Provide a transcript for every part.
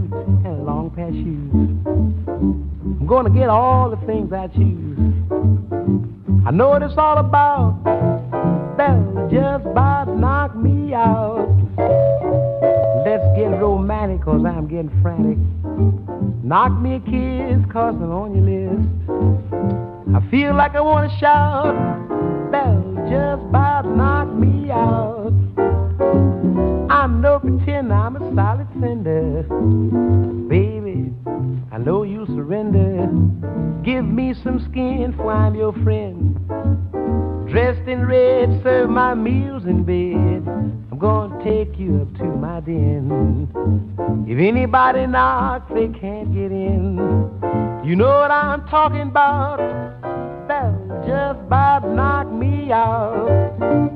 boots and a long pair of shoes. I'm gonna get all the things I choose. I know what it's all about. Bella just about knocked me out. Let's get romantic, cause I'm getting frantic. Knock me a kiss, cause I'm on your list. I feel like I wanna shout. Bella just about knocked me out. I'm no pretender, I'm a solid sender. Baby, I know you surrender. Give me some skin, for I'm your friend. Dressed in red, serve my meals in bed. I'm gonna take you up to my den. If anybody knocks, they can't get in. You know what I'm talking about. Bella just about knocked me out.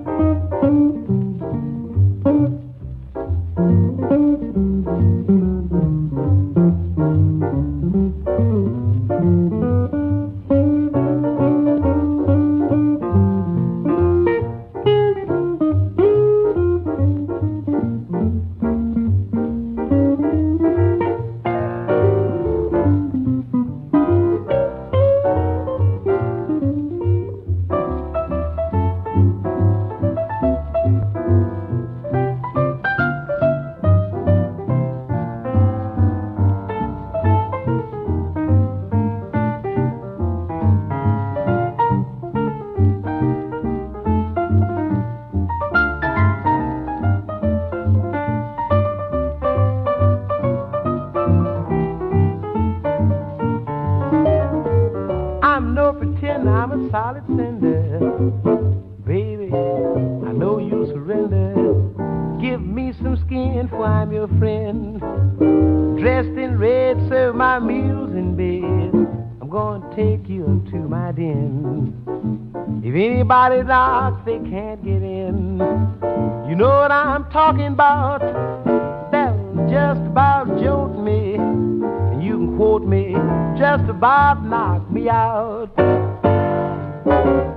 I'm a solid sender. Baby, I know you surrender. Give me some skin, for I'm your friend. Dressed in red, serve my meals in bed. I'm gonna take you up to my den. If anybody knocks, they can't get in. You know what I'm talking about. That'll just about jolt me. And you can quote me, just about knock me out.